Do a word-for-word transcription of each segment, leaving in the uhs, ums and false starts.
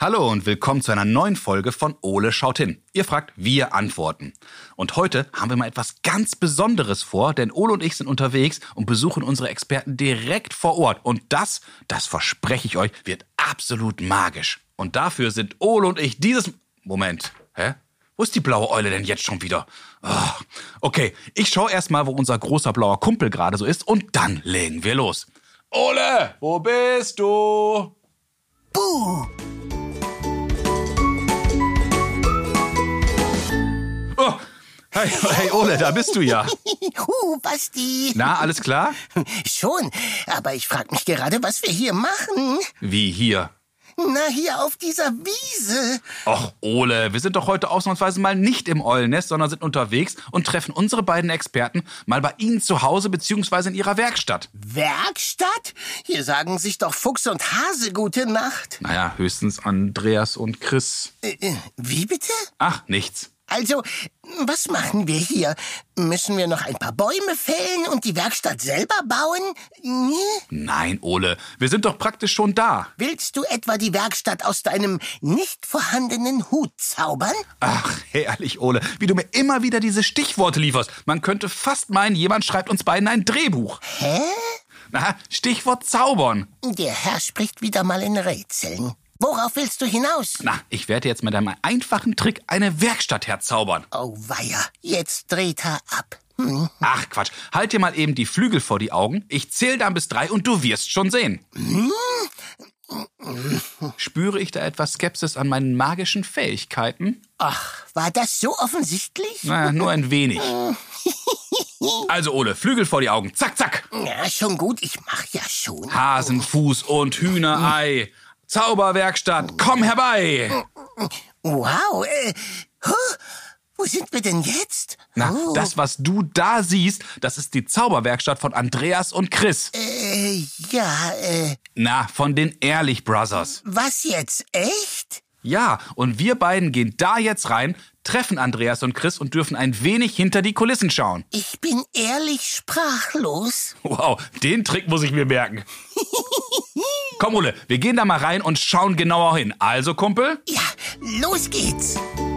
Hallo und willkommen zu einer neuen Folge von Ole schaut hin. Ihr fragt, wir antworten. Und heute haben wir mal etwas ganz Besonderes vor, denn Ole und ich sind unterwegs und besuchen unsere Experten direkt vor Ort. Und das, das verspreche ich euch, wird absolut magisch. Und dafür sind Ole und ich dieses... Moment, hä? Wo ist die blaue Eule denn jetzt schon wieder? Oh, okay, ich schaue erst mal, wo unser großer blauer Kumpel gerade so ist und dann legen wir los. Ole, wo bist du? Buh! Oh, hey, hey Ole, da bist du ja. Uh, Basti. Na, alles klar? Schon, aber ich frag mich gerade, was wir hier machen. Wie hier? Na, hier auf dieser Wiese. Och, Ole, wir sind doch heute ausnahmsweise mal nicht im Eulennest, sondern sind unterwegs und treffen unsere beiden Experten mal bei Ihnen zu Hause bzw. in Ihrer Werkstatt. Werkstatt? Hier sagen sich doch Fuchs und Hase gute Nacht. Naja, höchstens Andreas und Chris. Äh, äh, wie bitte? Ach, nichts. Also, was machen wir hier? Müssen wir noch ein paar Bäume fällen und die Werkstatt selber bauen? Nee? Nein, Ole, wir sind doch praktisch schon da. Willst du etwa die Werkstatt aus deinem nicht vorhandenen Hut zaubern? Ach, herrlich, Ole, wie du mir immer wieder diese Stichworte lieferst. Man könnte fast meinen, jemand schreibt uns beiden ein Drehbuch. Hä? Na, Stichwort zaubern. Der Herr spricht wieder mal in Rätseln. Worauf willst du hinaus? Na, ich werde jetzt mit einem einfachen Trick eine Werkstatt herzaubern. Oh weia, jetzt dreht er ab. Hm. Ach Quatsch, halt dir mal eben die Flügel vor die Augen. Ich zähle dann bis drei und du wirst schon sehen. Hm? Spüre ich da etwas Skepsis an meinen magischen Fähigkeiten? Ach, war das so offensichtlich? Na, nur ein wenig. Also Ole, Flügel vor die Augen. Zack, zack. Ja, schon gut, ich mach ja schon. Hasenfuß und Hühnerei. Zauberwerkstatt, komm herbei! Wow, äh, huh, wo sind wir denn jetzt? Na, oh. das, was du da siehst, das ist die Zauberwerkstatt von Andreas und Chris. Äh, ja, äh... Na, von den Ehrlich Brothers. Was jetzt, echt? Ja, und wir beiden gehen da jetzt rein, treffen Andreas und Chris und dürfen ein wenig hinter die Kulissen schauen. Ich bin ehrlich sprachlos. Wow, den Trick muss ich mir merken. Komm, Ole, wir gehen da mal rein und schauen genauer hin. Also, Kumpel? Ja, los geht's.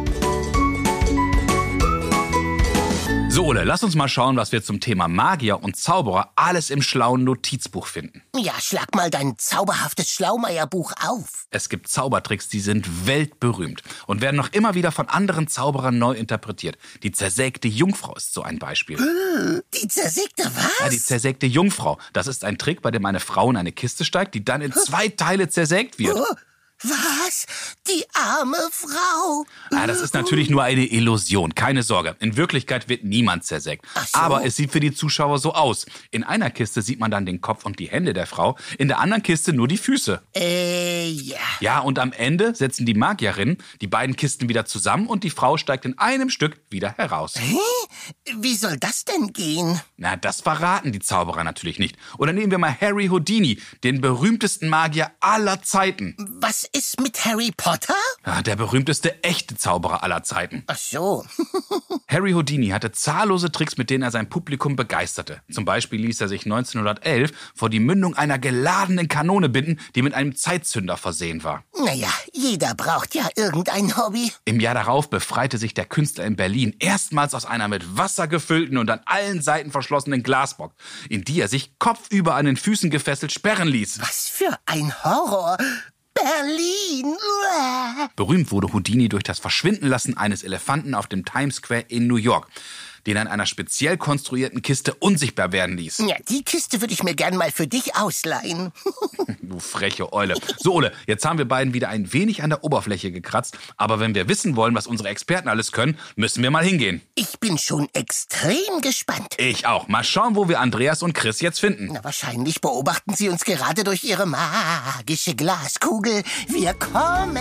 So, Ole, lass uns mal schauen, was wir zum Thema Magier und Zauberer alles im schlauen Notizbuch finden. Ja, schlag mal dein zauberhaftes Schlaumeierbuch auf. Es gibt Zaubertricks, die sind weltberühmt und werden noch immer wieder von anderen Zauberern neu interpretiert. Die zersägte Jungfrau ist so ein Beispiel. Die zersägte was? Ja, die zersägte Jungfrau. Das ist ein Trick, bei dem eine Frau in eine Kiste steigt, die dann in zwei Teile zersägt wird. Was? Die arme Frau? Ah, das ist natürlich nur eine Illusion, keine Sorge. In Wirklichkeit wird niemand zersägt. Ach so. Aber es sieht für die Zuschauer so aus. In einer Kiste sieht man dann den Kopf und die Hände der Frau, in der anderen Kiste nur die Füße. Äh, ja. Ja, und am Ende setzen die Magierinnen die beiden Kisten wieder zusammen und die Frau steigt in einem Stück wieder heraus. Hä? Wie soll das denn gehen? Na, das verraten die Zauberer natürlich nicht. Oder nehmen wir mal Harry Houdini, den berühmtesten Magier aller Zeiten. Was ist mit Harry Potter? Ja, der berühmteste echte Zauberer aller Zeiten. Ach so. Harry Houdini hatte zahllose Tricks, mit denen er sein Publikum begeisterte. Zum Beispiel ließ er sich neunzehnhundertelf vor die Mündung einer geladenen Kanone binden, die mit einem Zeitzünder versehen war. Naja, jeder braucht ja irgendein Hobby. Im Jahr darauf befreite sich der Künstler in Berlin erstmals aus einer mit Wasser gefüllten und an allen Seiten verschlossenen Glasbox, in die er sich kopfüber an den Füßen gefesselt sperren ließ. Was für ein Horror. Berlin! Uah. Berühmt wurde Houdini durch das Verschwindenlassen eines Elefanten auf dem Times Square in New York, den er in einer speziell konstruierten Kiste unsichtbar werden ließ. Ja, die Kiste würde ich mir gern mal für dich ausleihen. Du freche Eule. So, Ole, jetzt haben wir beiden wieder ein wenig an der Oberfläche gekratzt, aber wenn wir wissen wollen, was unsere Experten alles können, müssen wir mal hingehen. Ich bin schon extrem gespannt. Ich auch. Mal schauen, wo wir Andreas und Chris jetzt finden. Na, wahrscheinlich beobachten sie uns gerade durch ihre magische Glaskugel. Wir kommen.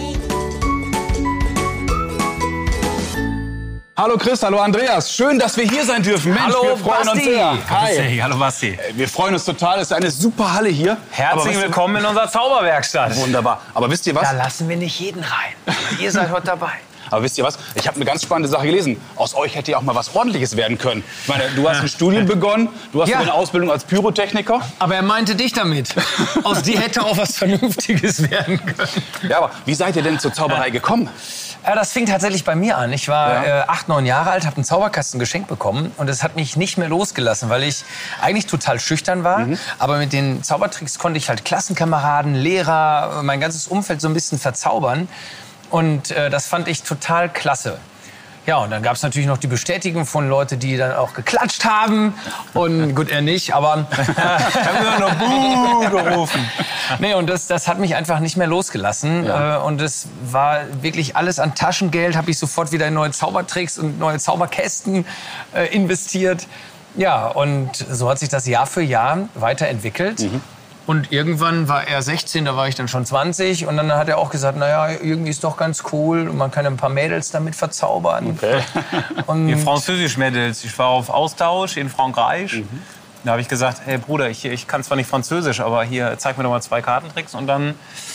Hallo Chris, hallo Andreas. Schön, dass wir hier sein dürfen. Mensch, hallo, wir freuen Basti. uns sehr. Hi. Hey, hallo Basti. Wir freuen uns total. Es ist eine super Halle hier. Herzlich Aber willkommen in unserer Zauberwerkstatt. Wunderbar. Aber wisst ihr was? Da lassen wir nicht jeden rein. Ihr seid heute dabei. Aber wisst ihr was? Ich habe eine ganz spannende Sache gelesen. Aus euch hätte ja auch mal was Ordentliches werden können. Ich meine, du hast ein Studium begonnen, du hast Ja. eine Ausbildung als Pyrotechniker. Aber er meinte dich damit. Aus dir hätte auch was Vernünftiges werden können. Ja, aber wie seid ihr denn zur Zauberei gekommen? Ja, das fing tatsächlich bei mir an. Ich war Ja. äh, acht, neun Jahre alt, habe einen Zauberkasten geschenkt bekommen und es hat mich nicht mehr losgelassen, weil ich eigentlich total schüchtern war. Mhm. Aber mit den Zaubertricks konnte ich halt Klassenkameraden, Lehrer, mein ganzes Umfeld so ein bisschen verzaubern. Und äh, das fand ich total klasse. Ja, und dann gab es natürlich noch die Bestätigung von Leuten, die dann auch geklatscht haben. Und gut, er nicht, aber haben wir noch Buh gerufen. nee, und das, das hat mich einfach nicht mehr losgelassen. Ja. Äh, Und es war wirklich alles an Taschengeld, habe ich sofort wieder in neue Zaubertricks und neue Zauberkästen äh, investiert. Ja, und so hat sich das Jahr für Jahr weiterentwickelt. Mhm. Und irgendwann war er sechzehn, da war ich dann schon zwanzig. Und dann hat er auch gesagt, naja, irgendwie ist doch ganz cool. Und man kann ein paar Mädels damit verzaubern. Okay. Und Die Französisch-Mädels. Ich war auf Austausch in Frankreich. Da habe ich gesagt, hey Bruder, ich, ich kann zwar nicht Französisch, aber hier, zeig mir doch mal zwei Kartentricks. Und dann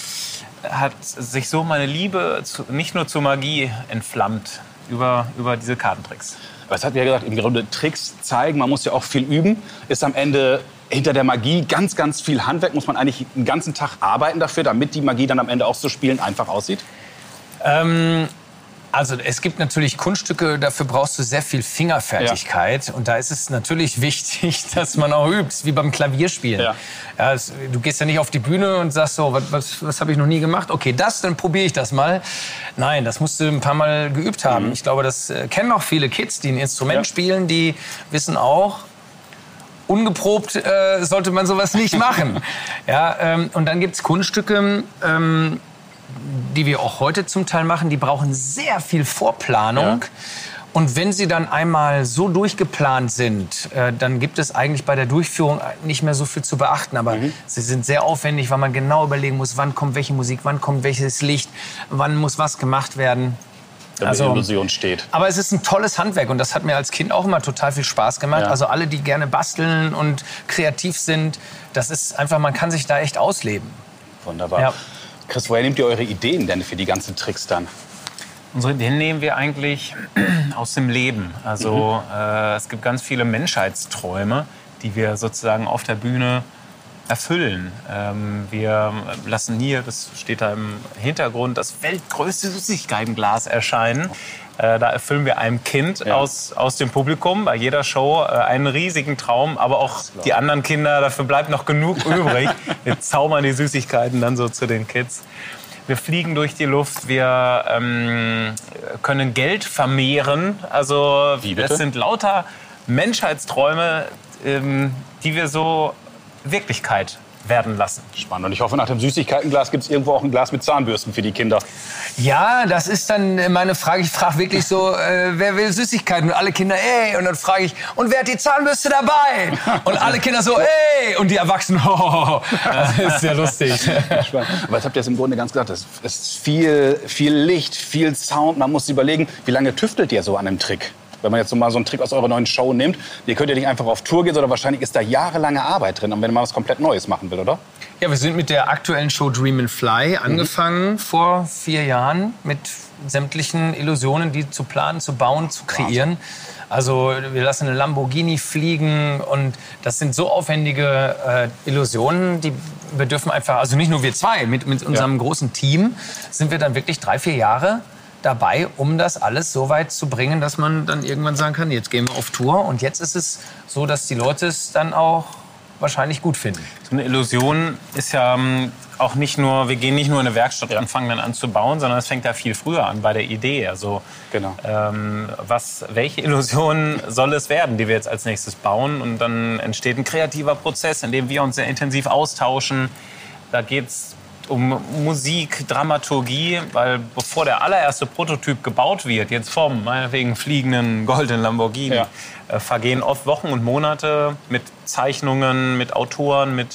hat sich so meine Liebe zu, nicht nur zur Magie entflammt über, über diese Kartentricks. Aber es hat ja gesagt, im Grunde Tricks zeigen, man muss ja auch viel üben. Ist am Ende hinter der Magie ganz, ganz viel Handwerk. Muss man eigentlich den ganzen Tag arbeiten dafür, damit die Magie dann am Ende auch so spielen einfach aussieht? Ähm, also es gibt natürlich Kunststücke, dafür brauchst du sehr viel Fingerfertigkeit. Und da ist es natürlich wichtig, dass man auch übt, wie beim Klavierspielen. Ja. Ja, es, du gehst ja nicht auf die Bühne und sagst so, was, was, was habe ich noch nie gemacht? Okay, das, dann probiere ich das mal. Nein, das musst du ein paar Mal geübt haben. Mhm. Ich glaube, das äh, kennen auch viele Kids, die ein Instrument Ja. spielen, die wissen auch, ungeprobt äh, sollte man sowas nicht machen. Ja, ähm, und dann gibt's Kunststücke, ähm, die wir auch heute zum Teil machen, die brauchen sehr viel Vorplanung. Ja. Und wenn sie dann einmal so durchgeplant sind, äh, dann gibt es eigentlich bei der Durchführung nicht mehr so viel zu beachten. Aber Mhm. sie sind sehr aufwendig, weil man genau überlegen muss, wann kommt welche Musik, wann kommt welches Licht, wann muss was gemacht werden. Damit die Illusion steht. Aber es ist ein tolles Handwerk und das hat mir als Kind auch immer total viel Spaß gemacht. Ja. Also alle, die gerne basteln und kreativ sind, das ist einfach, man kann sich da echt ausleben. Wunderbar. Ja. Chris, woher nehmt ihr eure Ideen denn für die ganzen Tricks dann? Unsere Ideen nehmen wir eigentlich aus dem Leben. Also äh, es gibt ganz viele Menschheitsträume, die wir sozusagen auf der Bühne erfüllen. Ähm, wir lassen hier, das steht da im Hintergrund, das weltgrößte Süßigkeitenglas erscheinen. Äh, da erfüllen wir einem Kind Ja. aus, aus dem Publikum bei jeder Show äh, einen riesigen Traum, aber auch die anderen Kinder, dafür bleibt noch genug übrig. Wir zaubern die Süßigkeiten dann so zu den Kids. Wir fliegen durch die Luft, wir ähm, können Geld vermehren. Also Wie bitte? das sind lauter Menschheitsträume, ähm, die wir so Wirklichkeit werden lassen. Spannend. Und ich hoffe, nach dem Süßigkeitenglas gibt es irgendwo auch ein Glas mit Zahnbürsten für die Kinder. Ja, das ist dann meine Frage. Ich frage wirklich so, äh, wer will Süßigkeiten? Und alle Kinder, ey. Und dann frage ich, und wer hat die Zahnbürste dabei? Und alle Kinder so, ey. Und die Erwachsenen, oh. Das ist sehr lustig. Spannend. Aber jetzt habt ihr es im Grunde ganz gesagt, es ist viel, viel Licht, viel Sound. Man muss sich überlegen, wie lange tüftelt ihr so an einem Trick? Wenn man jetzt so mal so einen Trick aus eurer neuen Show nimmt, ihr könnt ja nicht einfach auf Tour gehen, sondern wahrscheinlich ist da jahrelange Arbeit drin, wenn man was komplett Neues machen will, oder? Ja, wir sind mit der aktuellen Show Dream and Fly angefangen vor vier Jahren mit sämtlichen Illusionen, die zu planen, zu bauen, zu kreieren. Also wir lassen eine Lamborghini fliegen und das sind so aufwendige äh, Illusionen, die wir dürfen einfach, also nicht nur wir zwei, mit, mit unserem Ja. großen Team sind wir dann wirklich drei, vier Jahre dabei, um das alles so weit zu bringen, dass man dann irgendwann sagen kann, jetzt gehen wir auf Tour. Und jetzt ist es so, dass die Leute es dann auch wahrscheinlich gut finden. So eine Illusion ist ja ähm, auch nicht nur, wir gehen nicht nur in eine Werkstatt Ja. und fangen dann an zu bauen, sondern es fängt ja viel früher an bei der Idee. Also Genau. ähm, was, welche Illusion soll es werden, die wir jetzt als nächstes bauen? Und dann entsteht ein kreativer Prozess, in dem wir uns sehr intensiv austauschen. Da geht's um Musik, Dramaturgie, weil bevor der allererste Prototyp gebaut wird, jetzt vom meinetwegen fliegenden goldenen Lamborghini, Ja. äh, vergehen oft Wochen und Monate mit Zeichnungen, mit Autoren, mit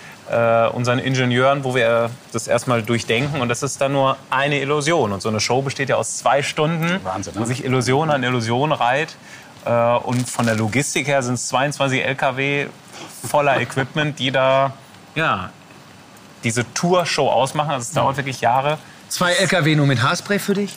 äh, unseren Ingenieuren, wo wir das erstmal durchdenken. Und das ist dann nur eine Illusion. Und so eine Show besteht ja aus zwei Stunden, Wahnsinn, ne? wo sich Illusion an Illusion reiht. Äh, und von der Logistik her sind es zweiundzwanzig L K W voller Equipment, die da ja, diese Tour-Show ausmachen. Also es dauert wirklich Jahre, Zwei L K W nur mit Haarspray für dich?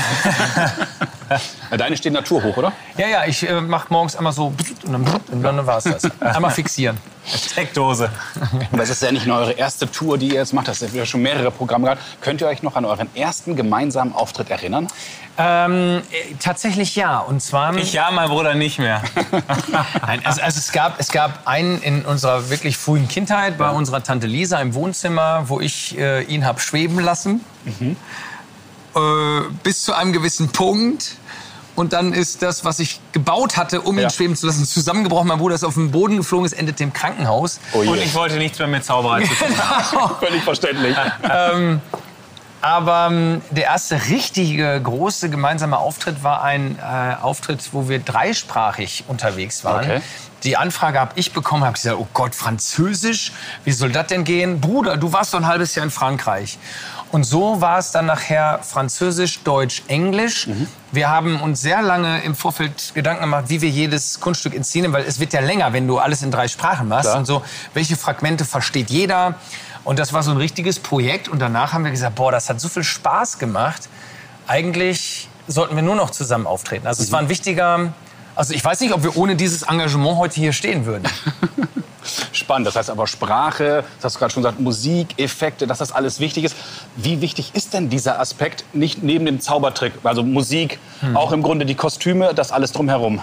Deine stehen naturhoch, oder? Ja, ja, ich äh, mach morgens einmal so und dann, und dann war's das. Einmal fixieren. Steckdose. Und das ist ja nicht nur eure erste Tour, die ihr jetzt macht. Das sind ja schon mehrere Programme gehabt. Könnt ihr euch noch an euren ersten gemeinsamen Auftritt erinnern? Ähm, äh, tatsächlich ja. Und zwar. Ich ja, mein Bruder nicht mehr. Nein, also, also es gab, es gab einen in unserer wirklich frühen Kindheit bei unserer Tante Lisa im Wohnzimmer, wo ich äh, ihn hab schweben lassen. Mhm. Äh, bis zu einem gewissen Punkt. Und dann ist das, was ich gebaut hatte, um ihn Ja. schweben zu lassen, zusammengebrochen. Mein Bruder ist auf den Boden geflogen, es endete im Krankenhaus. Oh je. Und ich wollte nichts mehr mit Zauberei zu tun haben. Völlig verständlich. ähm, aber ähm, der erste richtige große gemeinsame Auftritt war ein äh, Auftritt, wo wir dreisprachig unterwegs waren. Okay. Die Anfrage habe ich bekommen, habe gesagt, oh Gott, Französisch, wie soll das denn gehen? Bruder, du warst doch ein halbes Jahr in Frankreich. Und so war es dann nachher Französisch, Deutsch, Englisch. Mhm. Wir haben uns sehr lange im Vorfeld Gedanken gemacht, wie wir jedes Kunststück inszenieren, weil es wird ja länger, wenn du alles in drei Sprachen machst. Klar. Und so, welche Fragmente versteht jeder? Und das war so ein richtiges Projekt. Und danach haben wir gesagt, boah, das hat so viel Spaß gemacht. Eigentlich sollten wir nur noch zusammen auftreten. Also mhm. es war ein wichtiger... Also ich weiß nicht, ob wir ohne dieses Engagement heute hier stehen würden. Spannend. Das heißt aber Sprache, das hast du gerade schon gesagt, Musik, Effekte, dass das alles wichtig ist. Wie wichtig ist denn dieser Aspekt nicht neben dem Zaubertrick? Also Musik, hm. auch im Grunde die Kostüme, das alles drumherum.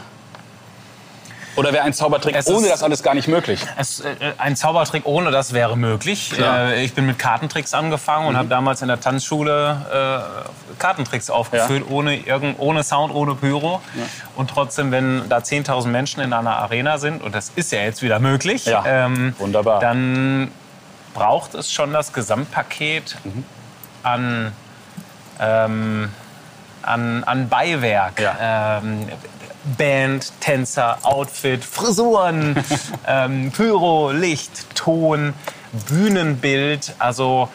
Oder wäre ein Zaubertrick Es ohne ist- das alles gar nicht möglich? Es, äh, ein Zaubertrick ohne das wäre möglich. Klar. Äh, ich bin mit Kartentricks angefangen und habe damals in der Tanzschule äh, Kartentricks aufgeführt, ohne, irgend, ohne Sound, ohne Pyro. Und trotzdem, wenn da zehntausend Menschen in einer Arena sind, und das ist ja jetzt wieder möglich, Ja, ähm, wunderbar. dann braucht es schon das Gesamtpaket an, ähm, an, an Beiwerk. Ähm, Band, Tänzer, Outfit, Frisuren, ähm, Pyro, Licht, Ton, Bühnenbild. Also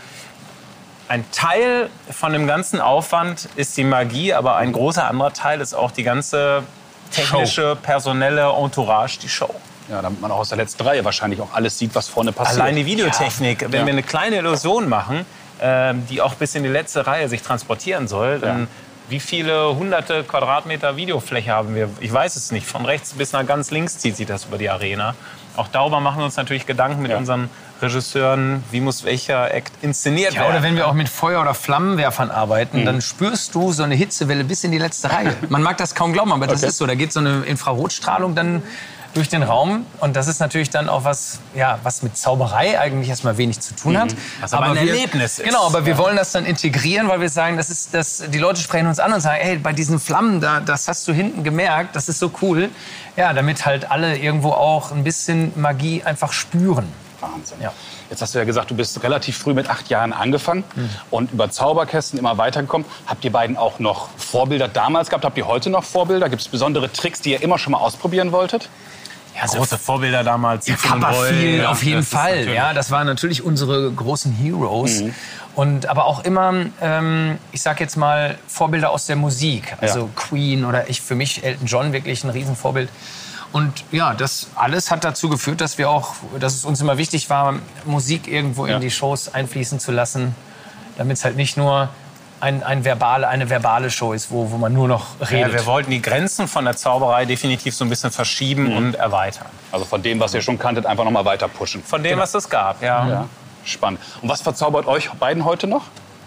ein Teil von dem ganzen Aufwand ist die Magie, aber ein großer anderer Teil ist auch die ganze technische, personelle Entourage, die Show. Ja, damit man auch aus der letzten Reihe wahrscheinlich auch alles sieht, was vorne passiert. Allein die Videotechnik, wenn Ja. wir eine kleine Illusion machen, ähm, die auch bis in die letzte Reihe sich transportieren soll, dann Ja. wie viele hunderte Quadratmeter Videofläche haben wir? Ich weiß es nicht. Von rechts bis nach ganz links zieht sich das über die Arena. Auch darüber machen wir uns natürlich Gedanken mit Ja. unseren Regisseuren, wie muss welcher Act inszeniert Ja, werden. oder wenn wir auch mit Feuer- oder Flammenwerfern arbeiten, dann spürst du so eine Hitzewelle bis in die letzte Reihe. Man mag das kaum glauben, aber das Okay. ist so. Da geht so eine Infrarotstrahlung dann durch den Raum. Und das ist natürlich dann auch was, ja, was mit Zauberei eigentlich erstmal wenig zu tun hat. Was aber ein wir, Erlebnis ist. Genau, aber wir wollen das dann integrieren, weil wir sagen, das ist, das, die Leute sprechen uns an und sagen, hey, bei diesen Flammen, da, das hast du hinten gemerkt, das ist so cool. Ja, damit halt alle irgendwo auch ein bisschen Magie einfach spüren. Wahnsinn. Ja. Jetzt hast du ja gesagt, du bist relativ früh mit acht Jahren angefangen und über Zauberkästen immer weitergekommen. Habt ihr beiden auch noch Vorbilder damals gehabt? Habt ihr heute noch Vorbilder? Gibt es besondere Tricks, die ihr immer schon mal ausprobieren wolltet? ja, große Vorbilder damals. Ja, Siegfried und Roy, Copperfield, ja, auf jeden das ist Fall. natürlich- Ja, das waren natürlich unsere großen Heroes. Und aber auch immer, ähm, ich sag jetzt mal, Vorbilder aus der Musik. Also Ja. Queen oder ich, für mich Elton John wirklich ein Riesenvorbild. Und ja, das alles hat dazu geführt, dass wir auch, dass es uns immer wichtig war, Musik irgendwo Ja. in die Shows einfließen zu lassen, damit es halt nicht nur ein, ein verbale, eine verbale Show ist, wo, wo man nur noch Ja, redet. wir wollten die Grenzen von der Zauberei definitiv so ein bisschen verschieben und erweitern. Also von dem, was ihr schon kanntet, einfach noch mal weiter pushen. Von dem, was es gab, ja. Ja, spannend. Und was verzaubert euch beiden heute noch?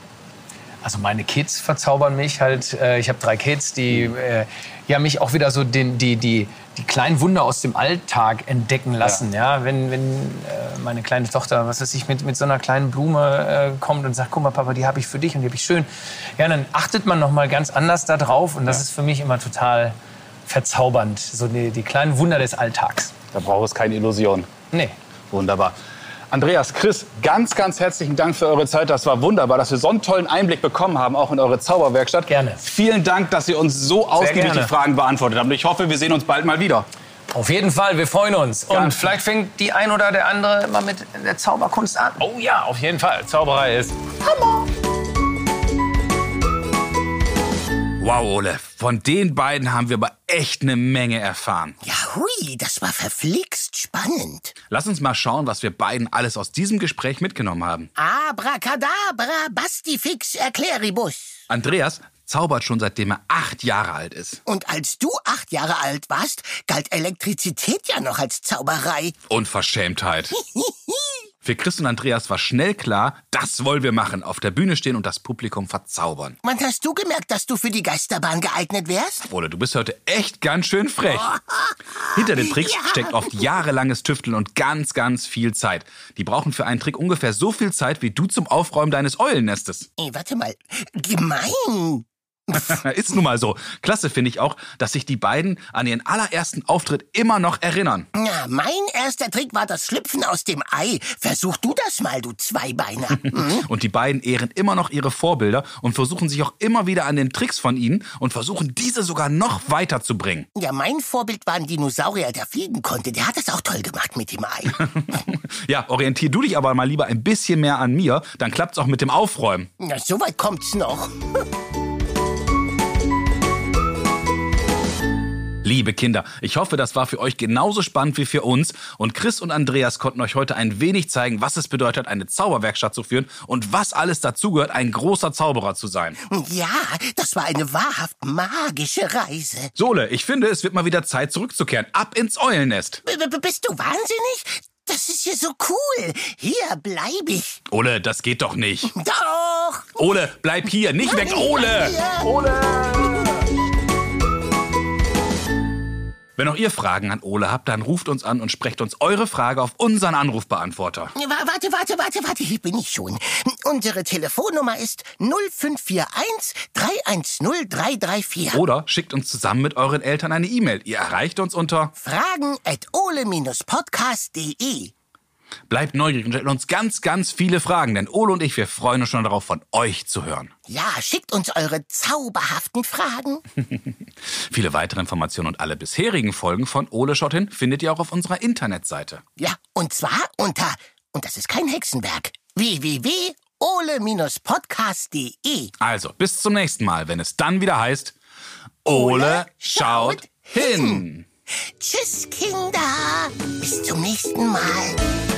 Also meine Kids verzaubern mich halt. Äh, ich habe drei Kids, die äh, ja, mich auch wieder so den, die, die, die kleinen Wunder aus dem Alltag entdecken lassen. Ja. Wenn, wenn äh, meine kleine Tochter, was weiß ich, mit, mit so einer kleinen Blume äh, kommt und sagt, guck mal Papa, die habe ich für dich und die habe ich schön. Ja, dann achtet man noch mal ganz anders da drauf und das Ja. ist für mich immer total verzaubernd. So die, die kleinen Wunder des Alltags. Da braucht es keine Illusion. Nee. Wunderbar. Andreas, Chris, ganz, ganz herzlichen Dank für eure Zeit. Das war wunderbar, dass wir so einen tollen Einblick bekommen haben, auch in eure Zauberwerkstatt. Gerne. Vielen Dank, dass ihr uns so ausgiebig die gerne. Fragen beantwortet habt. Und ich hoffe, wir sehen uns bald mal wieder. Auf jeden Fall, wir freuen uns. Und Ganz- vielleicht fängt die ein oder der andere mal mit der Zauberkunst an. Oh ja, auf jeden Fall. Zauberei ist Wow, Wow, Ole, von den beiden haben wir aber echt eine Menge erfahren. Ja, hui, das war verflixt spannend. Lass uns mal schauen, was wir beiden alles aus diesem Gespräch mitgenommen haben. Abracadabra, Bastifix, Erkläribus. Andreas zaubert schon seitdem er acht Jahre alt ist. Und als du acht Jahre alt warst, galt Elektrizität ja noch als Zauberei. Unverschämtheit. Für Chris und Andreas war schnell klar, das wollen wir machen. Auf der Bühne stehen und das Publikum verzaubern. Wann hast du gemerkt, dass du für die Geisterbahn geeignet wärst? Ole, du bist heute echt ganz schön frech. Hinter den Tricks Ja. steckt oft jahrelanges Tüfteln und ganz, ganz viel Zeit. Die brauchen für einen Trick ungefähr so viel Zeit, wie du zum Aufräumen deines Eulennestes. Ey, warte mal, gemein. Ist nun mal so. Klasse finde ich auch, dass sich die beiden an ihren allerersten Auftritt immer noch erinnern. Na, mein erster Trick war das Schlüpfen aus dem Ei. Versuch du das mal, du Zweibeiner. Hm? Und die beiden ehren immer noch ihre Vorbilder und versuchen sich auch immer wieder an den Tricks von ihnen und versuchen, diese sogar noch weiterzubringen. Ja, mein Vorbild war ein Dinosaurier, der fliegen konnte. Der hat das auch toll gemacht mit dem Ei. Ja, orientier du dich aber mal lieber ein bisschen mehr an mir, dann klappt's auch mit dem Aufräumen. Na, so weit kommt's noch. Liebe Kinder, ich hoffe, das war für euch genauso spannend wie für uns. Und Chris und Andreas konnten euch heute ein wenig zeigen, was es bedeutet, eine Zauberwerkstatt zu führen und was alles dazugehört, ein großer Zauberer zu sein. Ja, das war eine wahrhaft magische Reise. Sole, ich finde, es wird mal wieder Zeit zurückzukehren. Ab ins Eulennest. B -b Bist du wahnsinnig? Das ist hier so cool. Hier bleib ich. Ole, das geht doch nicht. Doch. Ole, bleib hier, nicht weg, Ole! Ole! Wenn auch ihr Fragen an Ole habt, dann ruft uns an und sprecht uns eure Frage auf unseren Anrufbeantworter. Warte, warte, warte, warte, hier bin ich schon. Unsere Telefonnummer ist null fünf vier eins drei eins null drei drei vier. Oder schickt uns zusammen mit euren Eltern eine E-Mail. Ihr erreicht uns unter Fragen at ole podcast punkt de. Bleibt neugierig und stellt uns ganz, ganz viele Fragen, denn Ole und ich, wir freuen uns schon darauf, von euch zu hören. Ja, schickt uns eure zauberhaften Fragen. Viele weitere Informationen und alle bisherigen Folgen von Ole schaut hin findet ihr auch auf unserer Internetseite. Ja, und zwar unter, und das ist kein Hexenwerk, w w w punkt ole podcast punkt de. Also, bis zum nächsten Mal, wenn es dann wieder heißt, Ole schaut hin. Tschüss, Kinder. Bis zum nächsten Mal.